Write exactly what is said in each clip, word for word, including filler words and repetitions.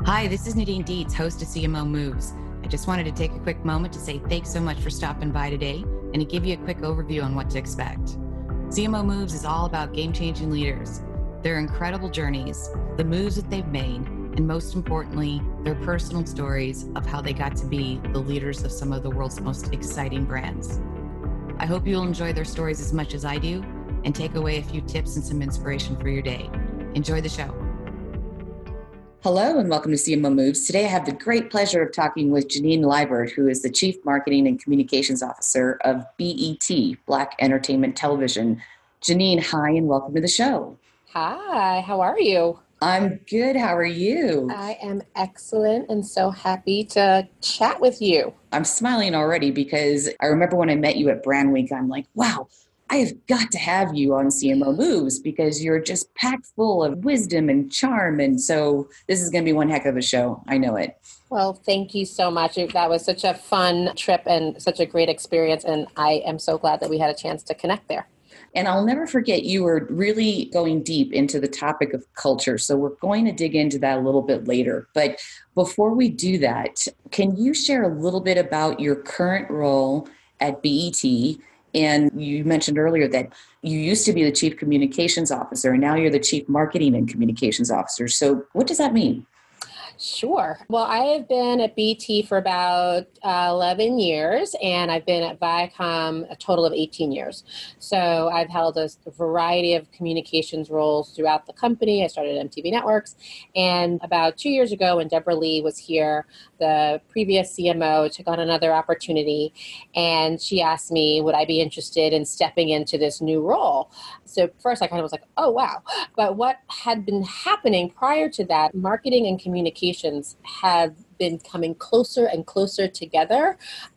Hi, this is Nadine Dietz, host of C M O Moves. I just wanted to take a quick moment to say thanks so much for stopping by today and to give you a quick overview on what to expect. C M O Moves is all about game-changing leaders, their incredible journeys, the moves that they've made, and most importantly, their personal stories of how they got to be the leaders of some of the world's most exciting brands. I hope you'll enjoy their stories as much as I do and take away a few tips and some inspiration for your day. Enjoy the show. Hello and welcome to C M O Moves. Today I have the great pleasure of talking with Janine Liburd, who is the Chief Marketing and Communications Officer of B E T, Black Entertainment Television. Janine, hi and welcome to the show. Hi, how are you? I'm good. How are you? I am excellent and so happy to chat with you. I'm smiling already because I remember when I met you at Brand Week, I'm like, wow, I have got to have you on C M O Moves because you're just packed full of wisdom and charm. And so this is going to be one heck of a show. I know it. Well, thank you so much. That was such a fun trip and such a great experience. And I am so glad that we had a chance to connect there. And I'll never forget, you were really going deep into the topic of culture. So we're going to dig into that a little bit later. But before we do that, can you share a little bit about your current role at B E T? And you mentioned earlier that you used to be the Chief Communications Officer, and now you're the Chief Marketing and Communications Officer. So what does that mean? Sure. Well, I have been at B E T for about uh, eleven years, and I've been at Viacom a total of eighteen years. So I've held a variety of communications roles throughout the company. I started at M T V Networks, and about two years ago when Deborah Lee was here, the previous C M O took on another opportunity, and she asked me, would I be interested in stepping into this new role? So first I kind of was like, oh, wow. But what had been happening prior to that, marketing and communications had been coming closer and closer together.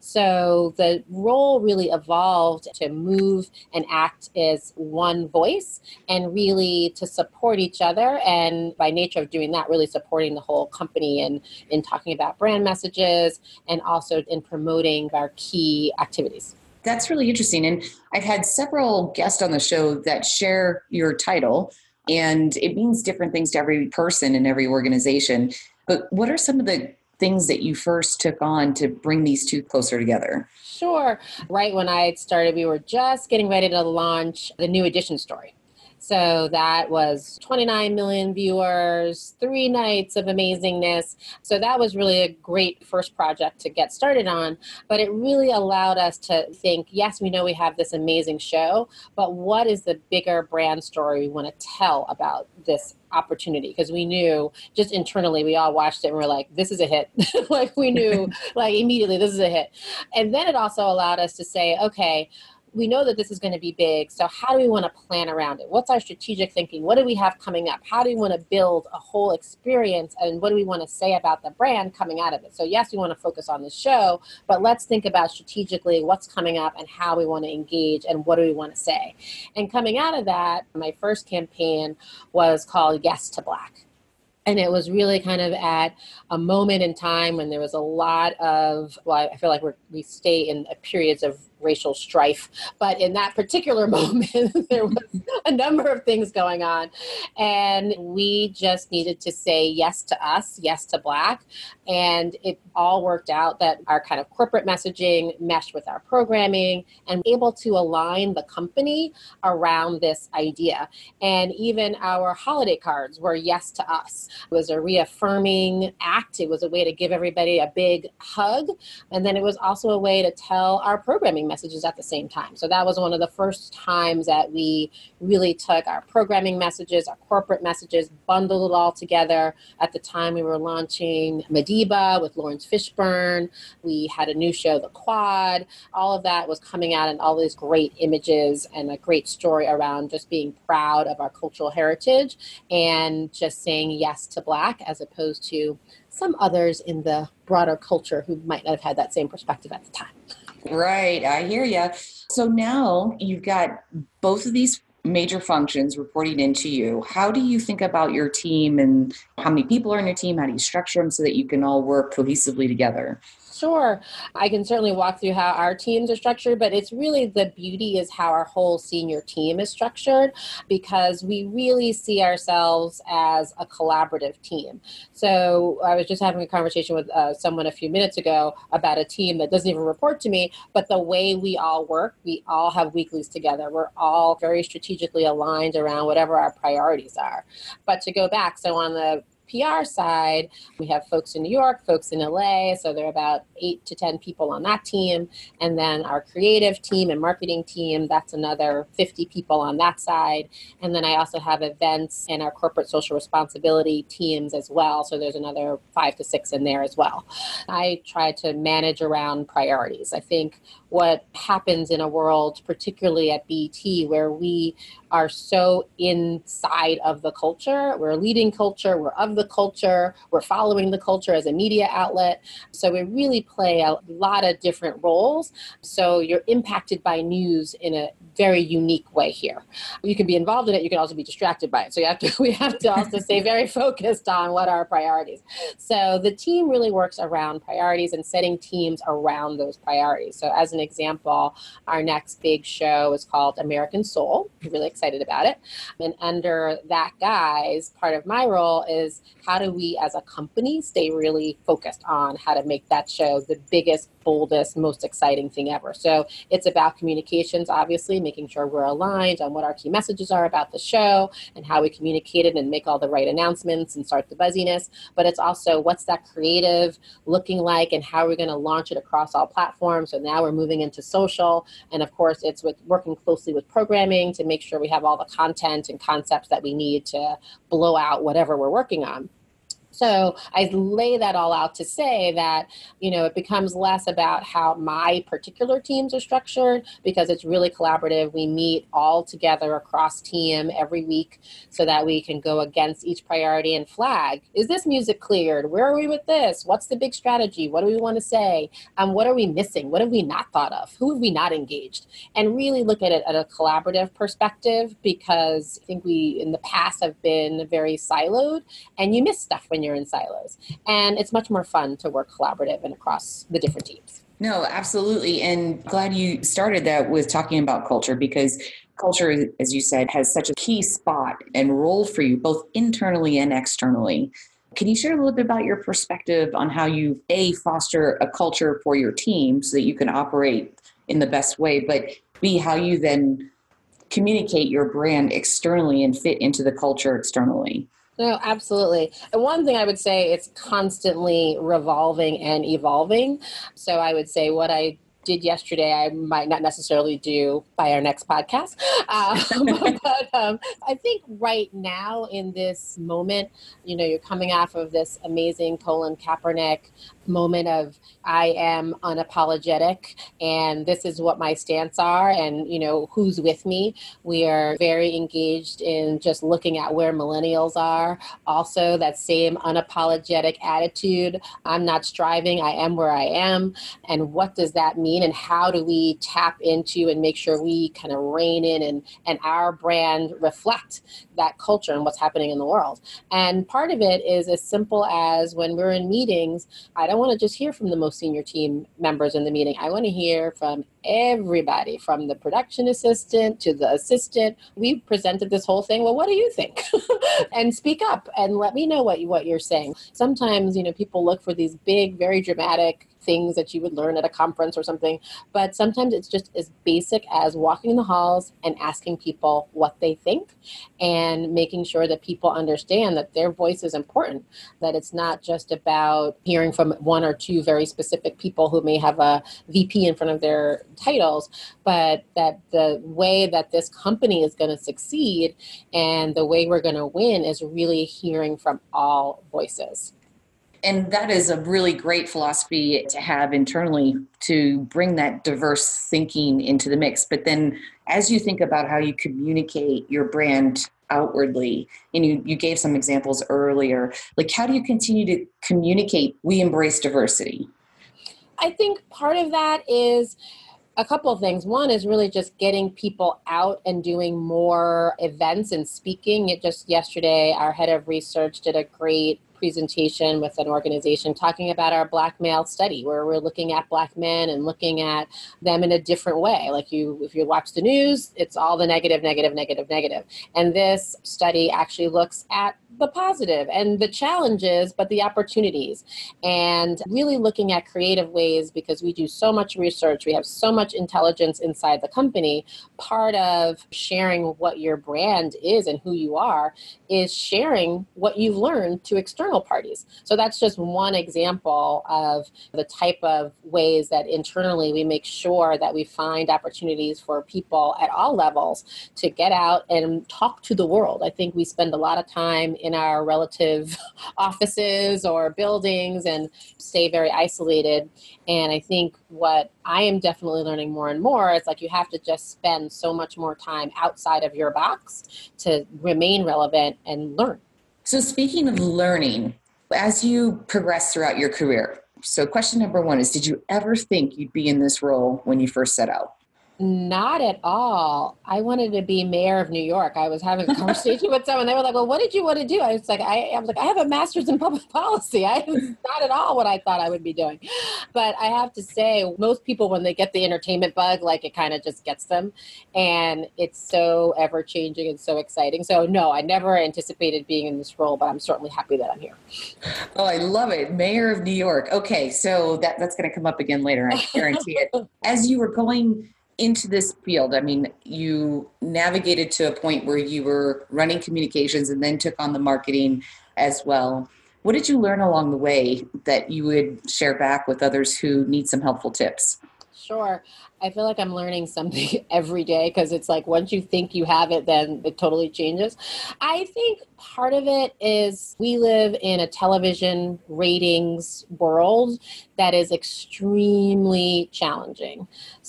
So the role really evolved to move and act as one voice and really to support each other. And by nature of doing that, really supporting the whole company and in talking about brand messages and also in promoting our key activities. That's really interesting. And I've had several guests on the show that share your title, and it means different things to every person in every organization. But what are some of the things that you first took on to bring these two closer together? Sure. Right when I started, we were just getting ready to launch the New Edition story. So that was twenty-nine million viewers, three nights of amazingness. So that was really a great first project to get started on. But it really allowed us to think, yes, we know we have this amazing show, but what is the bigger brand story we want to tell about this opportunity? Because we knew just internally, we all watched it and we're like, this is a hit. Like we knew like immediately this is a hit. And then it also allowed us to say, okay, we know that this is going to be big. So how do we want to plan around it? What's our strategic thinking? What do we have coming up? How do we want to build a whole experience? And what do we want to say about the brand coming out of it? So yes, we want to focus on the show, but let's think about strategically what's coming up and how we want to engage and what do we want to say. And coming out of that, my first campaign was called Yes to Black. And it was really kind of at a moment in time when there was a lot of, well, I feel like we're, we stay in periods of racial strife. But in that particular moment, there was a number of things going on. And we just needed to say yes to us, yes to Black. And it all worked out that our kind of corporate messaging meshed with our programming and able to align the company around this idea. And even our holiday cards were yes to us. It was a reaffirming act. It was a way to give everybody a big hug. And then it was also a way to tell our programming messages at the same time. So that was one of the first times that we really took our programming messages, our corporate messages, bundled it all together. At the time we were launching Madiba with Lawrence Fishburne. We had a new show, The Quad. All of that was coming out in all these great images and a great story around just being proud of our cultural heritage and just saying yes to Black as opposed to some others in the broader culture who might not have had that same perspective at the time. Right. I hear you. So now you've got both of these major functions reporting into you. How do you think about your team and how many people are in your team? How do you structure them so that you can all work cohesively together? Sure. I can certainly walk through how our teams are structured, but it's really the beauty is how our whole senior team is structured because we really see ourselves as a collaborative team. So I was just having a conversation with uh, someone a few minutes ago about a team that doesn't even report to me, but the way we all work, we all have weeklies together. We're all very strategically aligned around whatever our priorities are. But to go back, so on the P R side, we have folks in New York, folks in L A, so there are about eight to ten people on that team. And then our creative team and marketing team, that's another fifty people on that side. And then I also have events and our corporate social responsibility teams as well. So there's another five to six in there as well. I try to manage around priorities. I think what happens in a world, particularly at B E T, where we are so inside of the culture, we're leading culture, we're of the culture, we're following the culture as a media outlet. So we really play a lot of different roles. So you're impacted by news in a very unique way here. You can be involved in it, you can also be distracted by it. So you have to, we have to also stay very focused on what are our priorities. So the team really works around priorities and setting teams around those priorities. So as an example, our next big show is called American Soul. We're really excited about it. And under that guise, part of my role is how do we as a company stay really focused on how to make that show the biggest, boldest, most exciting thing ever. So it's about communications, obviously, making sure we're aligned on what our key messages are about the show and how we communicate it and make all the right announcements and start the buzziness. But it's also what's that creative looking like and how we're going to launch it across all platforms. So now we're moving into social. And of course, it's with working closely with programming to make sure we have all the content and concepts that we need to blow out whatever we're working on. So I lay that all out to say that, you know, it becomes less about how my particular teams are structured because it's really collaborative. We meet all together across team every week so that we can go against each priority and flag. Is this music cleared? Where are we with this? What's the big strategy? What do we want to say? Um, what are we missing? What have we not thought of? Who have we not engaged? And really look at it at a collaborative perspective because I think we in the past have been very siloed and you miss stuff when you're in silos. And it's much more fun to work collaborative and across the different teams. No, absolutely. And glad you started that with talking about culture because culture, as you said, has such a key spot and role for you, both internally and externally. Can you share a little bit about your perspective on how you, A, foster a culture for your team so that you can operate in the best way, but B, how you then communicate your brand externally and fit into the culture externally? No, absolutely. And one thing I would say, it's constantly revolving and evolving. So I would say what I did yesterday, I might not necessarily do by our next podcast. Um, but um, I think right now in this moment, you know, you're coming off of this amazing Colin Kaepernick moment of I am unapologetic and this is what my stance are and, you know, who's with me. We are very engaged in just looking at where millennials are. Also, that same unapologetic attitude. I'm not striving. I am where I am. And what does that mean? And how do we tap into and make sure we kind of rein in and, and our brand reflect that culture and what's happening in the world? And part of it is as simple as when we're in meetings, I don't want to just hear from the most senior team members in the meeting. I want to hear from everybody, from the production assistant to the assistant. We presented this whole thing. Well, what do you think? And speak up and let me know what, you, what you're saying. Sometimes, you know, people look for these big, very dramatic things that you would learn at a conference or something. But sometimes it's just as basic as walking in the halls and asking people what they think and making sure that people understand that their voice is important, that it's not just about hearing from one or two very specific people who may have a V P in front of their titles, but that the way that this company is going to succeed and the way we're going to win is really hearing from all voices. And that is a really great philosophy to have internally to bring that diverse thinking into the mix. But then as you think about how you communicate your brand outwardly, and you, you gave some examples earlier, like how do you continue to communicate we embrace diversity? I think part of that is a couple of things. One is really just getting people out and doing more events and speaking. It just yesterday, our head of research did a great presentation with an organization talking about our Black male study, where we're looking at Black men and looking at them in a different way. Like you, if you watch the news, it's all the negative, negative, negative, negative. And this study actually looks at the positive and the challenges, but the opportunities, and really looking at creative ways, because we do so much research, we have so much intelligence inside the company. Part of sharing what your brand is and who you are is sharing what you've learned to external parties. So that's just one example of the type of ways that internally we make sure that we find opportunities for people at all levels to get out and talk to the world. I think we spend a lot of time in our relative offices or buildings and stay very isolated. And I think what I am definitely learning more and more is like you have to just spend so much more time outside of your box to remain relevant and learn. So speaking of learning, as you progress throughout your career, so question number one is, did you ever think you'd be in this role when you first set out? Not at all. I wanted to be mayor of New York. I was having a conversation with someone. They were like, well, what did you want to do? I was like, I, I was like, I have a master's in public policy. I not at all what I thought I would be doing. But I have to say, most people, when they get the entertainment bug, like it kind of just gets them. And it's so ever changing and so exciting. So no, I never anticipated being in this role, but I'm certainly happy that I'm here. Oh, I love it. Mayor of New York. Okay. So that, that's going to come up again later. I guarantee it. As you were going into this field, I mean, you navigated to a point where you were running communications and then took on the marketing as well. What did you learn along the way that you would share back with others who need some helpful tips? Sure. I feel like I'm learning something every day, because it's like once you think you have it, then it totally changes. I think part of it is we live in a television ratings world that is extremely challenging.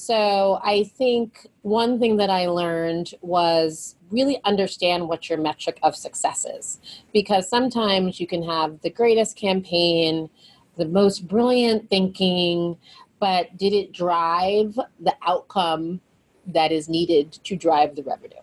So I think one thing that I learned was really understand what your metric of success is, because sometimes you can have the greatest campaign, the most brilliant thinking, but did it drive the outcome that is needed to drive the revenue?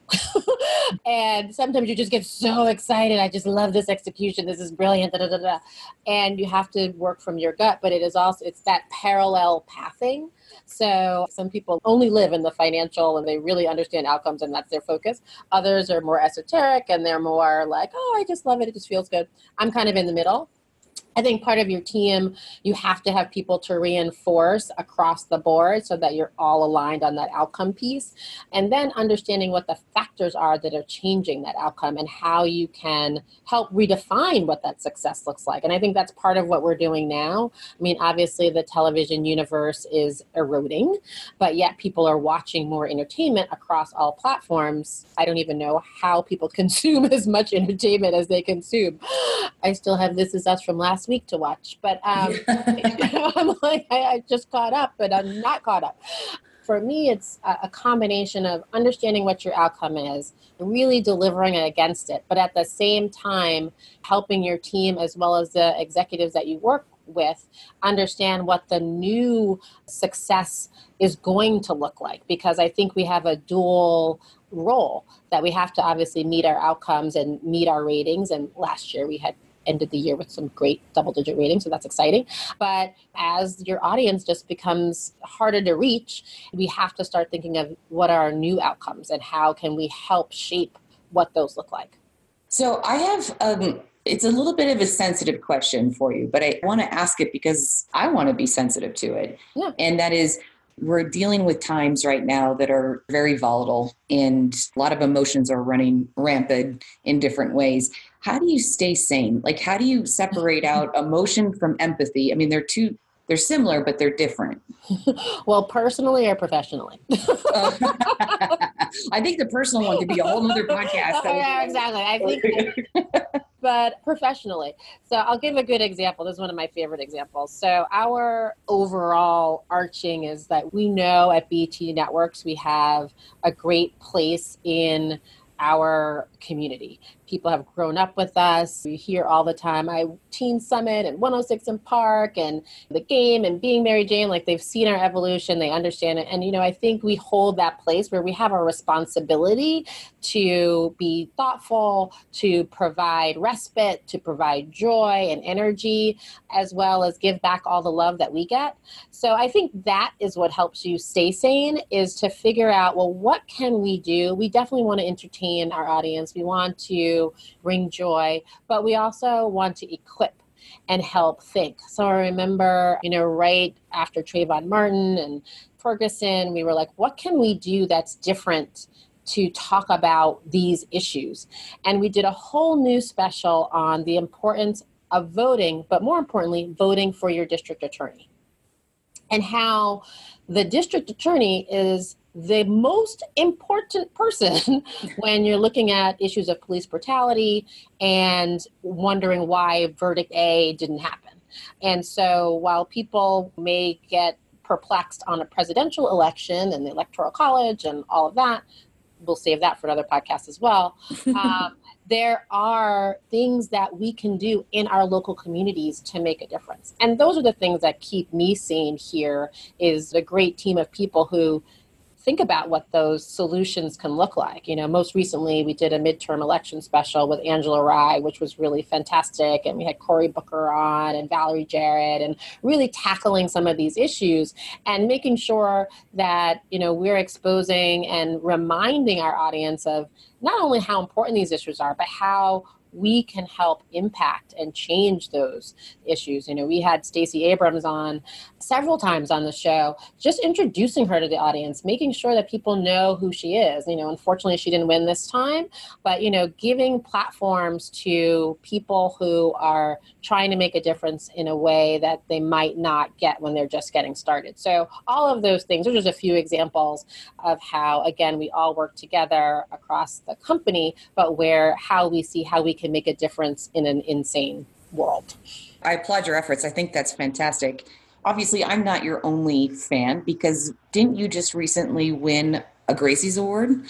And sometimes you just get so excited. I just love this execution. This is brilliant. Da, da, da, da. And you have to work from your gut, but it is also, it's that parallel pathing. So some people only live in the financial and they really understand outcomes and that's their focus. Others are more esoteric and they're more like, oh, I just love it. It just feels good. I'm kind of in the middle. I think part of your team, you have to have people to reinforce across the board so that you're all aligned on that outcome piece. And then understanding what the factors are that are changing that outcome and how you can help redefine what that success looks like. And I think that's part of what we're doing now. I mean, obviously the television universe is eroding, but yet people are watching more entertainment across all platforms. I don't even know how people consume as much entertainment as they consume. I still have This Is Us from last week to watch, but um, I'm like, I, I just caught up, but I'm not caught up. For me, it's a, a combination of understanding what your outcome is, really delivering it against it, but at the same time, helping your team as well as the executives that you work with understand what the new success is going to look like, because I think we have a dual role that we have to obviously meet our outcomes and meet our ratings. And last year we had ended the year with some great double-digit ratings, so that's exciting. But as your audience just becomes harder to reach, we have to start thinking of what are our new outcomes and how can we help shape what those look like. So I have, um, it's a little bit of a sensitive question for you, but I want to ask it because I want to be sensitive to it. Yeah. And that is, we're dealing with times right now that are very volatile and a lot of emotions are running rampant in different ways. How do you stay sane? Like, how do you separate out emotion from empathy? I mean, they're two, they're similar, but they're different. Well, personally or professionally? uh, I think the personal one could be a whole other podcast. Oh, yeah, exactly. I think, but professionally. So I'll give a good example. This is one of my favorite examples. So our overall arching is that we know at B E T Networks, we have a great place in our community. People have grown up with us. We hear all the time, I Teen Summit and one oh six in Park and the game and being Mary Jane, like they've seen our evolution, they understand it. And, you know, I think we hold that place where we have a responsibility to be thoughtful, to provide respite, to provide joy and energy, as well as give back all the love that we get. So I think that is what helps you stay sane, is to figure out, well, what can we do? We definitely want to entertain our audience. We want to bring joy, but we also want to equip and help think. So I remember, you know, right after Trayvon Martin and Ferguson, we were like, what can we do that's different to talk about these issues? And we did a whole new special on the importance of voting, but more importantly, voting for your district attorney, and how the district attorney is the most important person when you're looking at issues of police brutality and wondering why verdict A didn't happen. And so while people may get perplexed on a presidential election and the Electoral College and all of that, we'll save that for another podcast as well. Um, there are things that we can do in our local communities to make a difference. And those are the things that keep me sane here, is a great team of people who think about what those solutions can look like. You know, most recently we did a midterm election special with Angela Rye, which was really fantastic. And we had Cory Booker on and Valerie Jarrett, and really tackling some of these issues and making sure that, you know, we're exposing and reminding our audience of not only how important these issues are, but how we can help impact and change those issues. You know, we had Stacey Abrams on several times on the show, just introducing her to the audience, making sure that people know who she is. You know, unfortunately, she didn't win this time, but, you know, giving platforms to people who are trying to make a difference in a way that they might not get when they're just getting started. So all of those things are just a few examples of how, again, we all work together across the company, but where how we see how we can make a difference in an insane world. I applaud your efforts. I think that's fantastic. Obviously, I'm not your only fan, because didn't you just recently win a Gracie's Award?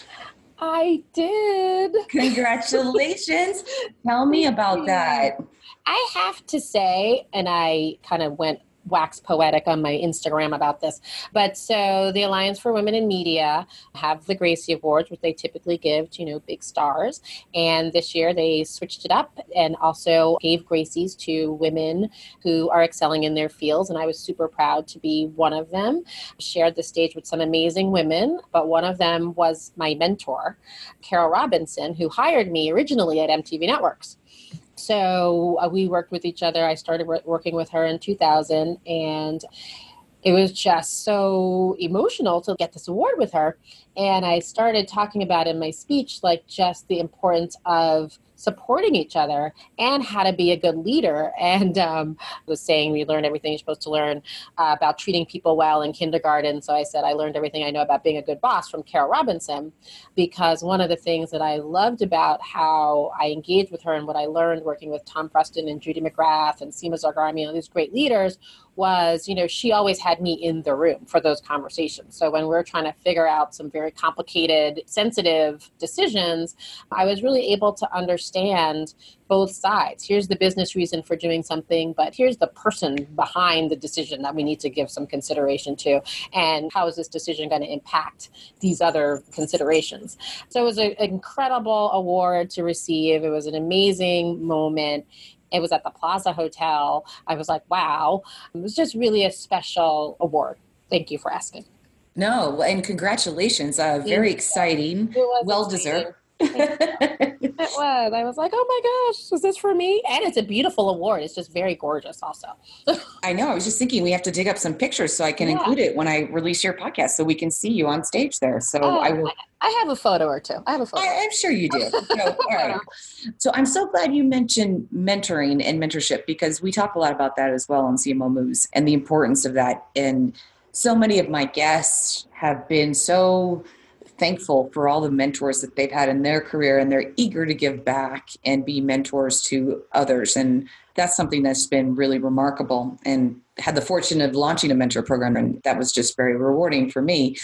I did. Congratulations. Tell me about that. I have to say, and I kind of went wax poetic on my Instagram about this. But so the Alliance for Women in Media have the Gracie Awards, which they typically give to, you know, big stars. And this year they switched it up and also gave Gracies to women who are excelling in their fields. And I was super proud to be one of them. Shared the stage with some amazing women, but one of them was my mentor, Carol Robinson, who hired me originally at M T V Networks. So uh, we worked with each other. I started w- working with her in two thousand, and it was just so emotional to get this award with her. And I started talking about in my speech, like, just the importance of supporting each other and how to be a good leader. And um, I was saying we learn everything you're supposed to learn uh, about treating people well in kindergarten. So I said I learned everything I know about being a good boss from Carol Robinson, because one of the things that I loved about how I engaged with her and what I learned working with Tom Preston and Judy McGrath and Seema Zargarmi and these great leaders was, you know, she always had me in the room for those conversations. So when we're trying to figure out some very complicated, sensitive decisions, I was really able to understand both sides. Here's the business reason for doing something, but here's the person behind the decision that we need to give some consideration to. And how is this decision going to impact these other considerations? So it was an incredible award to receive. It was an amazing moment. It was at the Plaza Hotel. I was like, wow. It was just really a special award. Thank you for asking. No, and congratulations. Uh, very exciting. Well-deserved. It was. I was like, oh my gosh, is this for me? And it's a beautiful award. It's just very gorgeous also. I know. I was just thinking we have to dig up some pictures so I can yeah. include it when I release your podcast so we can see you on stage there. So oh, I will. I have a photo or two. I have a photo. I, I'm sure you do. No, all right. So I'm so glad you mentioned mentoring and mentorship, because we talk a lot about that as well on C M O Moves and the importance of that. And so many of my guests have been so thankful for all the mentors that they've had in their career, and they're eager to give back and be mentors to others. And that's something that's been really remarkable, and had the fortune of launching a mentor program. And that was just very rewarding for me.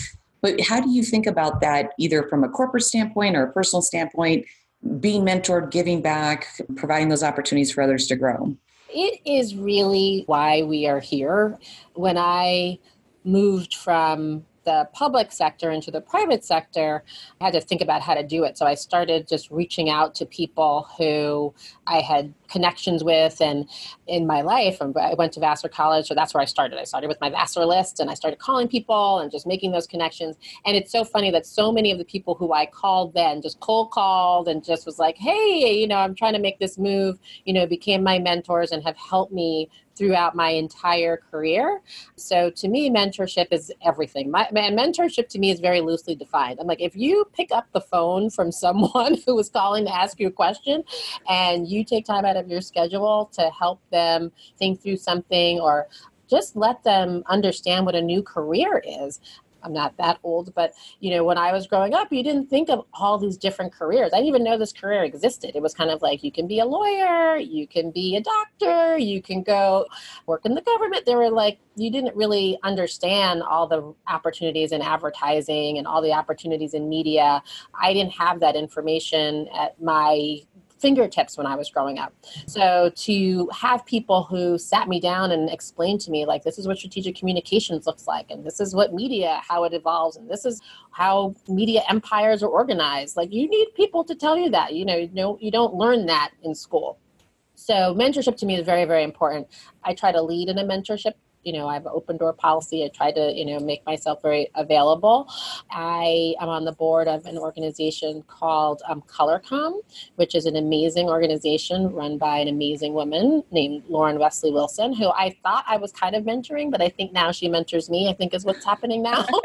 But how do you think about that, either from a corporate standpoint or a personal standpoint, being mentored, giving back, providing those opportunities for others to grow? It is really why we are here. When I moved from the public sector into the private sector, I had to think about how to do it. So I started just reaching out to people who I had connections with and in my life. I went to Vassar College, so that's where I started. I started with my Vassar list and I started calling people and just making those connections. And it's so funny that so many of the people who I called then just cold called and just was like, hey, you know, I'm trying to make this move, you know, became my mentors and have helped me throughout my entire career. So to me, mentorship is everything. My, my mentorship to me is very loosely defined. I'm like, if you pick up the phone from someone who was calling to ask you a question and you take time out of your schedule to help them think through something or just let them understand what a new career is. I'm not that old, but you know, when I was growing up, you didn't think of all these different careers. I didn't even know this career existed. It was kind of like, you can be a lawyer, you can be a doctor, you can go work in the government. They were like, you didn't really understand all the opportunities in advertising and all the opportunities in media. I didn't have that information at my fingertips when I was growing up. So to have people who sat me down and explained to me, like, this is what strategic communications looks like, and this is what media, how it evolves, and this is how media empires are organized. Like, you need people to tell you that. You know, you know, you don't learn that in school. So mentorship to me is very, very important. I try to lead in a mentorship. You know, I have an open door policy. I try to, you know, make myself very available. I am on the board of an organization called um, ColorCom, which is an amazing organization run by an amazing woman named Lauren Wesley Wilson, who I thought I was kind of mentoring, but I think now she mentors me, I think is what's happening now. um,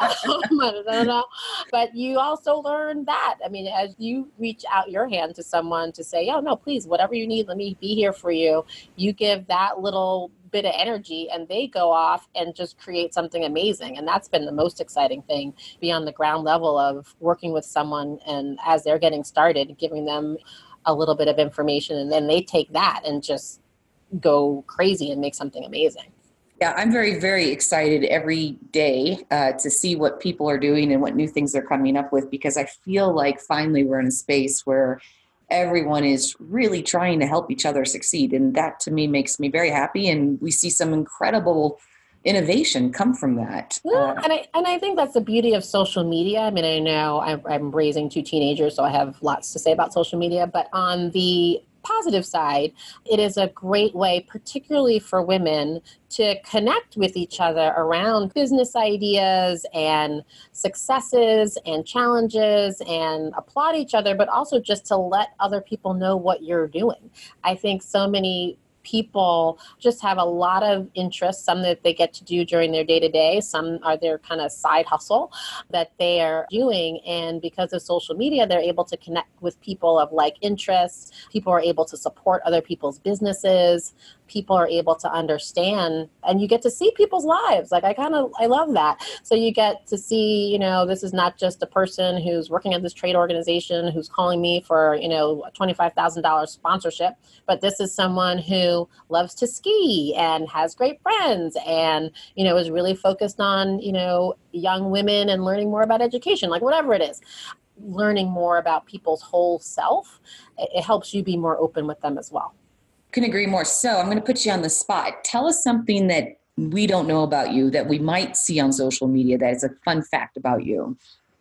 I don't know. But you also learn that. I mean, as you reach out your hand to someone to say, oh, no, please, whatever you need, let me be here for you. You give that little bit of energy and they go off and just create something amazing. And that's been the most exciting thing, be on the ground level of working with someone and as they're getting started, giving them a little bit of information, and then they take that and just go crazy and make something amazing. Yeah, I'm very, very excited every day uh, to see what people are doing and what new things they're coming up with, because I feel like finally we're in a space where everyone is really trying to help each other succeed. And that to me makes me very happy. And we see some incredible innovation come from that. Yeah, uh, and I and I think that's the beauty of social media. I mean, I know I'm, I'm raising two teenagers, so I have lots to say about social media, but on the positive side, it is a great way, particularly for women, to connect with each other around business ideas and successes and challenges and applaud each other, but also just to let other people know what you're doing. I think so many people just have a lot of interests, some that they get to do during their day-to-day, some are their kind of side hustle that they are doing. And because of social media, they're able to connect with people of like interests. People are able to support other people's businesses. People are able to understand, and you get to see people's lives. Like, I kind of, I love that. So you get to see, you know, this is not just a person who's working at this trade organization who's calling me for, you know, a twenty-five thousand dollars sponsorship, but this is someone who loves to ski and has great friends and, you know, is really focused on, you know, young women and learning more about education, like whatever it is. Learning more about people's whole self, it helps you be more open with them as well. Couldn't agree more. So I'm going to put you on the spot. Tell us something that we don't know about you that we might see on social media that is a fun fact about you.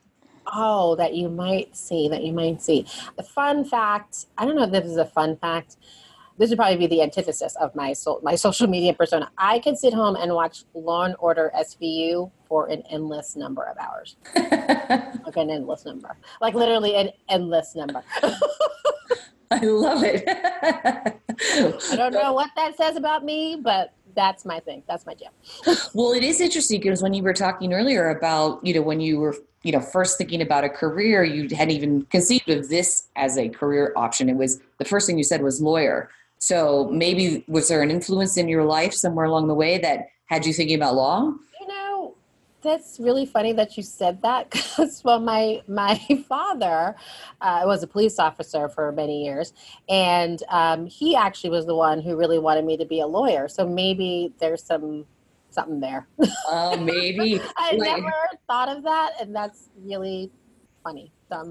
Oh, that you might see, that you might see. The fun fact, I don't know if this is a fun fact. This would probably be the antithesis of my so, my social media persona. I could sit home and watch Law and Order S V U for an endless number of hours. Like an endless number. Like literally an endless number. I love it. I don't know what that says about me, but that's my thing. That's my jam. Well, it is interesting because when you were talking earlier about, you know, when you were, you know, first thinking about a career, you hadn't even conceived of this as a career option. It was the first thing you said was lawyer. So maybe was there an influence in your life somewhere along the way that had you thinking about law? You know, that's really funny that you said that because, well, my my father uh, was a police officer for many years, and um, he actually was the one who really wanted me to be a lawyer. So maybe there's some something there. Oh, maybe. I Like- never thought of that, and that's really funny. Um,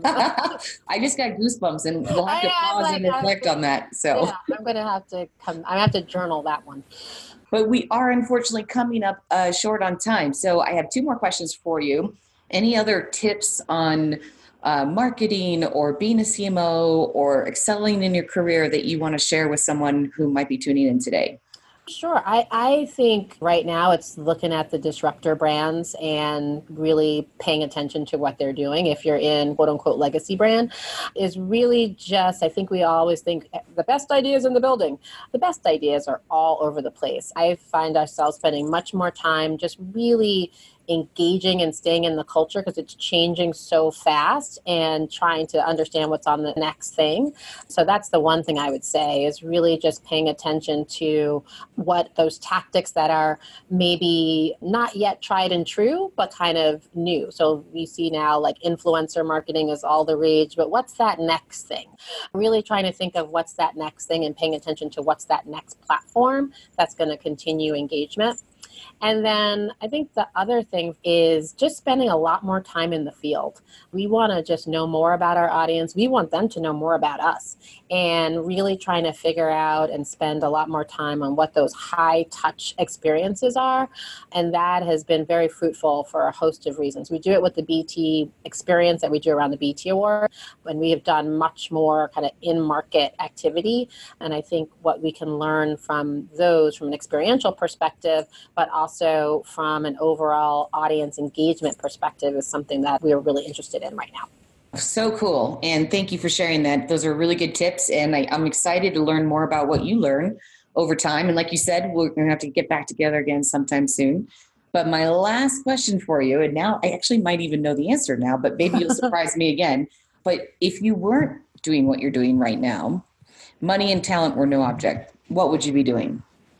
I just got goosebumps, and we'll have to I am pause like, and reflect on that. So, yeah, I'm gonna have to come. I have to journal that one. but we are unfortunately coming up uh, short on time. So I have two more questions for you. Any other tips on uh, marketing or being a C M O or excelling in your career that you want to share with someone who might be tuning in today? Sure. I, I think right now it's looking at the disruptor brands and really paying attention to what they're doing. If you're in quote unquote legacy brand, is really just, I think we always think the best ideas in the building. The best ideas are all over the place. I find ourselves spending much more time just really engaging and staying in the culture because it's changing so fast and trying to understand what's on the next thing. So that's the one thing I would say is really just paying attention to what those tactics that are maybe not yet tried and true, but kind of new. So we see now like influencer marketing is all the rage, but what's that next thing? Really trying to think of what's that next thing and paying attention to what's that next platform that's going to continue engagement. And then I think the other thing is just spending a lot more time in the field. We want to just know more about our audience. We want them to know more about us and really trying to figure out and spend a lot more time on what those high touch experiences are. And that has been very fruitful for a host of reasons. We do it with the B T experience that we do around the B T Award, and we have done much more kind of in-market activity. And I think what we can learn from those from an experiential perspective, but also from an overall audience engagement perspective is something that we are really interested in right now. So cool. And thank you for sharing that. Those are really good tips. And I, I'm excited to learn more about what you learn over time. And like you said, we're going to have to get back together again sometime soon. But my last question for you, and now I actually might even know the answer now, but maybe you'll surprise me again. But if you weren't doing what you're doing right now, money and talent were no object, what would you be doing?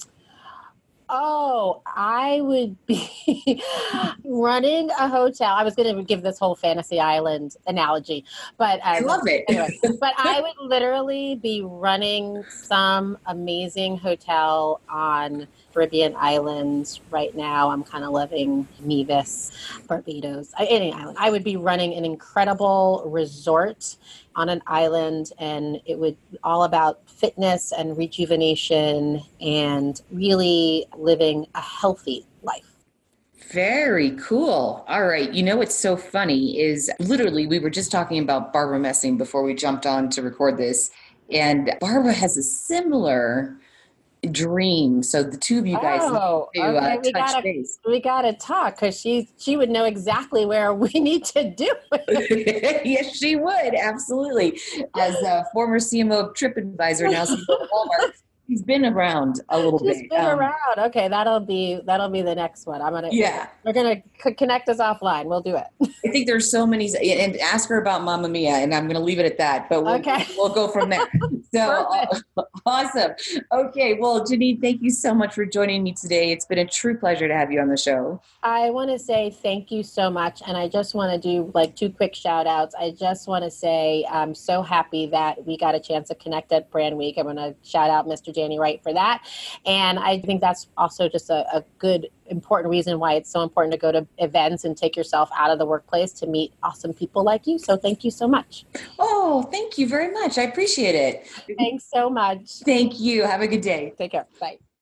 Oh, I would be running a hotel. I was going to give this whole fantasy island analogy, but um, I love it. Anyway, but I would literally be running some amazing hotel on Caribbean islands right now. I'm kind of living Nevis, Barbados, any island. I would be running an incredible resort on an island, and it would be all about fitness and rejuvenation and really living a healthy life. Very cool. All right. You know what's so funny is literally we were just talking about Barbara Messing before we jumped on to record this. And Barbara has a similar dream. So the two of you guys Oh, to okay. uh, we touch gotta base. we gotta talk because she she would know exactly where we need to do it. Yes, she would. Absolutely. As a former C M O of TripAdvisor, now C M O of Walmart, he's been around a little She's bit. been Um, around. Okay, that'll be that'll be the next one. I'm gonna Yeah. We're gonna c- connect us offline. We'll do it. I think there's so many, and ask her about Mamma Mia, and I'm going to leave it at that. But we'll, Okay. we'll go from there. So uh, awesome. Okay. Well, Janine, thank you so much for joining me today. It's been a true pleasure to have you on the show. I want to say thank you so much. And I just want to do like two quick shout outs. I just want to say I'm so happy that we got a chance to connect at Brand Week. I want to shout out Mister Danny Wright for that. And I think that's also just a, a good, important reason why it's so important to go to events and take yourself out of the workplace to meet awesome people like you. So thank you so much. Oh, thank you very much. I appreciate it. Thanks so much. Thank you. Have a good day. Take care. Bye.